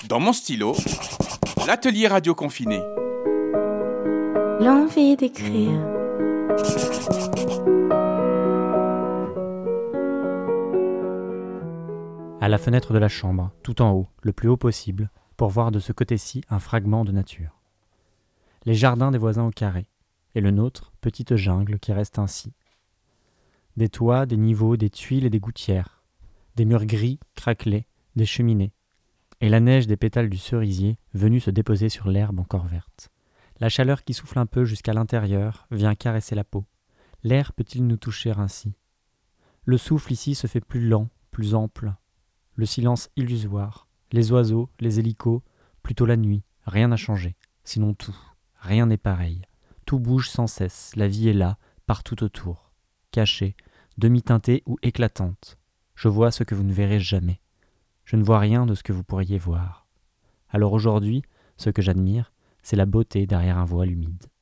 Dans mon stylo, l'atelier radio confiné. L'envie d'écrire. À la fenêtre de la chambre, tout en haut, le plus haut possible, pour voir de ce côté-ci un fragment de nature. Les jardins des voisins au carré, et le nôtre, petite jungle qui reste ainsi. Des toits, des niveaux, des tuiles et des gouttières, des murs gris, craquelés, des cheminées, et la neige des pétales du cerisier venue se déposer sur l'herbe encore verte. La chaleur qui souffle un peu jusqu'à l'intérieur vient caresser la peau. L'air peut-il nous toucher ainsi ? Le souffle ici se fait plus lent, plus ample. Le silence illusoire, les oiseaux, les hélicos, plutôt la nuit, rien n'a changé, sinon tout. Rien n'est pareil. Tout bouge sans cesse, la vie est là, partout autour. Cachée, demi-teintée ou éclatante. Je vois ce que vous ne verrez jamais. Je ne vois rien de ce que vous pourriez voir. Alors aujourd'hui, ce que j'admire, c'est la beauté derrière un voile humide.